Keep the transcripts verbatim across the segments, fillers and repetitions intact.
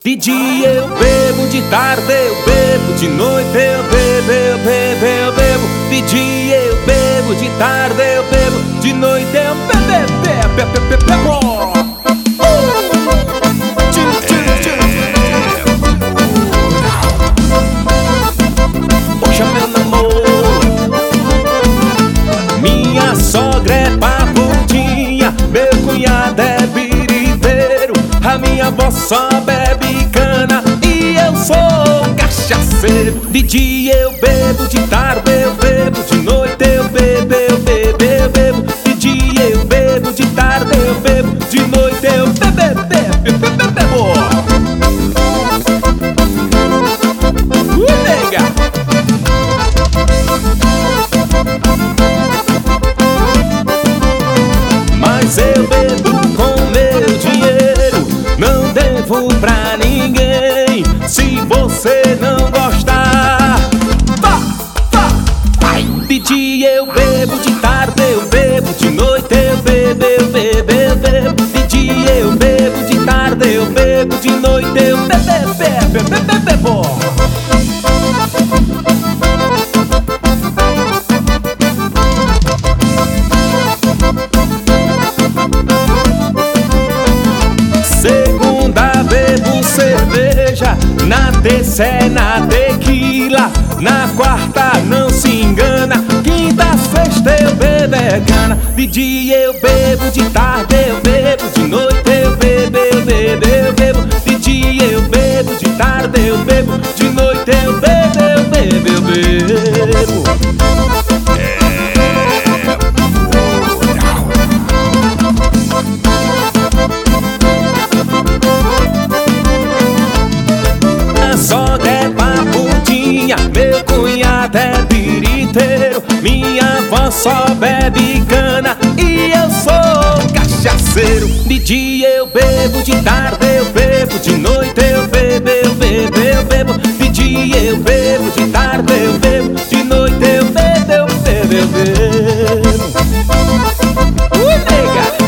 De dia eu bebo, de tarde eu bebo, de noite eu bebo, eu bebo, eu bebo. De dia eu bebo, de tarde eu bebo, de noite eu bebo, bebo, bebo, bebo, bebo. Poxa, meu namoro, minha sogra é parrudinha, meu cunhado é biriteiro, a minha avó só bebe cana e eu sou cachaceiro. De dia eu bebo, de tarde eu bebo, de noite eu bebo, eu bebo, eu bebo. De dia eu bebo, de tarde eu bebo, de noite eu bebo, bebo, bebo, bebo. Uh, nega! Mas eu bebo com meu dinheiro, não devo pra ninguém. Se você não gostar, vá, vá, vai. De dia eu bebo, de tarde eu bebo, de noite eu bebo, eu bebo, eu bebo. De dia eu bebo, de tarde eu bebo, de noite eu bebo, bebo, bebo, bebo. Segunda bebo cerveja, na terça é na tequila, na quarta não se engana, quinta, sexta eu bebo é cana. De dia eu bebo, de tarde eu bebo, de noite eu bebo, eu bebo, eu bebo. De dia eu bebo, de tarde eu bebo, de noite eu bebo, eu bebo, eu bebo. Sogra é parrudinha, meu cunhado é biriteiro, minha avó só bebe cana e eu sou cachaceiro. De dia eu bebo, de tarde eu bebo, de noite eu bebo, eu bebo, eu bebo. De dia eu bebo, de tarde eu bebo, de noite eu bebo, eu bebo, eu bebo. Ui, nega!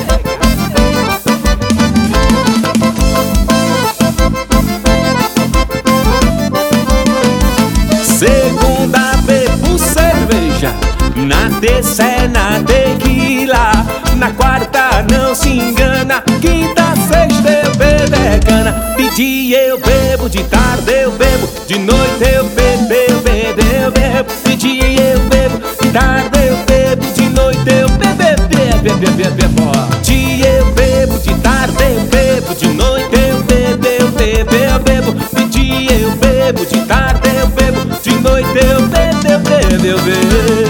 Segunda bebo cerveja, na terça é na tequila, na quarta não se engana, quinta, sexta eu bebo é cana. De dia eu bebo, de tarde eu bebo, de noite eu bebo, eu bebo, eu bebo. De dia eu bebo, de tarde eu bebo, de noite eu bebo, bebo, bebo, bebo, bebo. Dia eu bebo, de tarde eu bebo, de noite eu bebo, eu bebo, eu bebo. De dia eu bebo, de tarde eu bebo, de noite eu bebo, eu bebo, eu bebo.